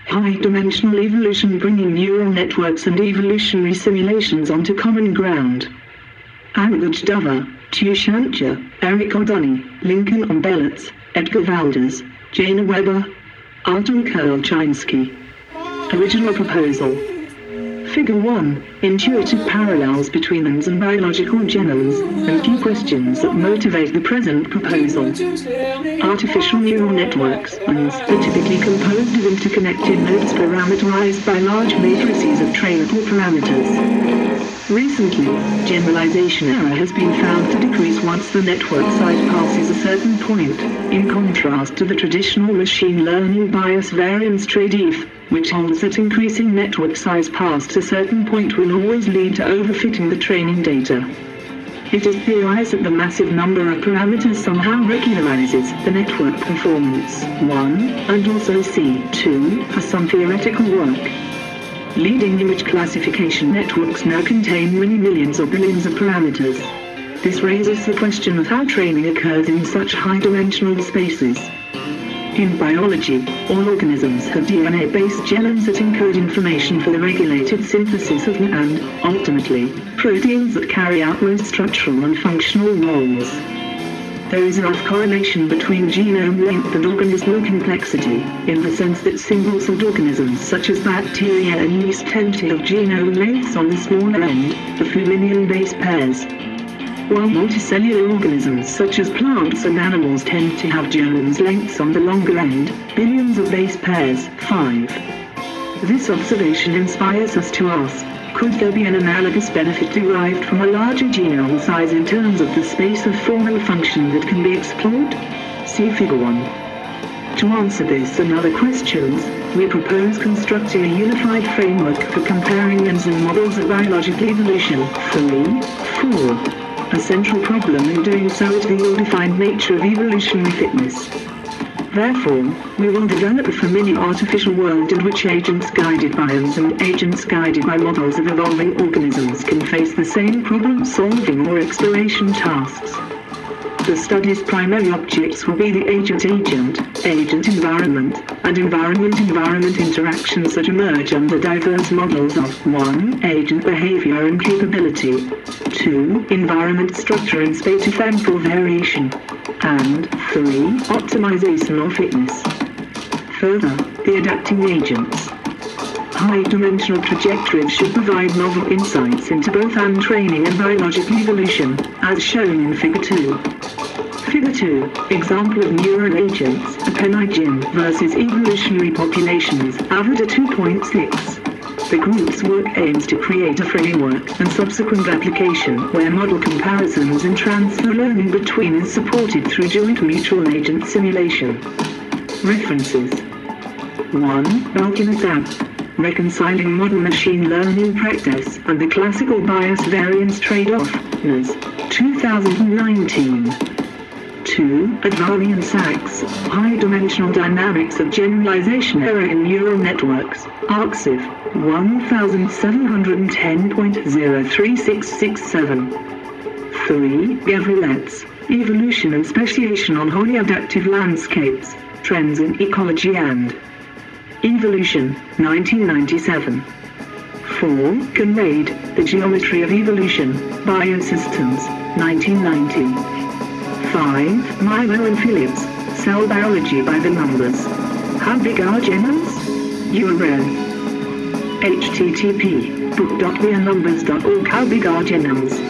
High-dimensional evolution, bringing neural networks and evolutionary simulations onto common ground. Angaj Dava, Tu Shantya, Eric O'Donnell, Lincoln Umbelitz, Edgar Valdez, Jana Weber, Artem Kurlchinsky. Original proposal. Figure 1. Intuitive parallels between ends and biological genomes, and key questions that motivate the present proposal. Artificial neural networks, ANNs, are typically composed of interconnected nodes parameterized by large matrices of trainable parameters. Recently, generalization error has been found to decrease once the network size passes a certain point, in contrast to the traditional machine learning bias variance trade-off, which holds that increasing network size past a certain point will always lead to overfitting the training data. It is theorized that the massive number of parameters somehow regularizes the network performance, 1, and also C2, for some theoretical work. Leading image classification networks now contain many millions or billions of parameters. This raises the question of how training occurs in such high-dimensional spaces. In biology, all organisms have DNA-based genomes that encode information for the regulated synthesis of and, ultimately, proteins that carry out most structural and functional roles. There is a rough correlation between genome length and organismal complexity, in the sense that single-celled organisms such as bacteria and yeast tend to have genome lengths on the smaller end, the Fuminian base pairs, while multicellular organisms such as plants and animals tend to have genomes lengths on the longer end, billions of base pairs, 5. This observation inspires us to ask, could there be an analogous benefit derived from a larger genome size in terms of the space of form and function that can be explored? See Figure 1. To answer this and other questions, we propose constructing a unified framework for comparing ends and models of biological evolution. 3, 4. A central problem in doing so is the ill-defined nature of evolutionary fitness. Therefore, we will develop a familiar artificial world in which agents guided by ends and agents guided by models of evolving organisms can face the same problem-solving or exploration tasks. The study's primary objects will be the agent-agent, agent-environment, and environment-environment interactions that emerge under diverse models of 1. Agent behavior and capability, 2. Environment structure and spatiotemporal variation, and 3. Optimization or fitness. Further, the adapting agents. High-dimensional trajectories should provide novel insights into both ant training and biological evolution, as shown in Figure 2. Figure 2, example of neural agents, Apenigin versus evolutionary populations, Avida 2.6. The group's work aims to create a framework and subsequent application where model comparisons and transfer learning between is supported through joint mutual agent simulation. References. 1. Balkinasab. Reconciling Modern Machine Learning Practice and the Classical Bias Variance Trade-off, NAS, 2019. 2. Advani and Sachs, High-Dimensional Dynamics of Generalization Error in Neural Networks, ArXiv, 1710.03667. 3. Gavrilets, Evolution and Speciation on Wholly Adaptive Landscapes, Trends in Ecology and Evolution, 1997. 4. Conrad, The Geometry of Evolution, Biosystems, 1990. 5. Milo and Phillips, Cell Biology by the Numbers. How big are genomes? URL. http://book.wearenumbers.org. How big are genomes?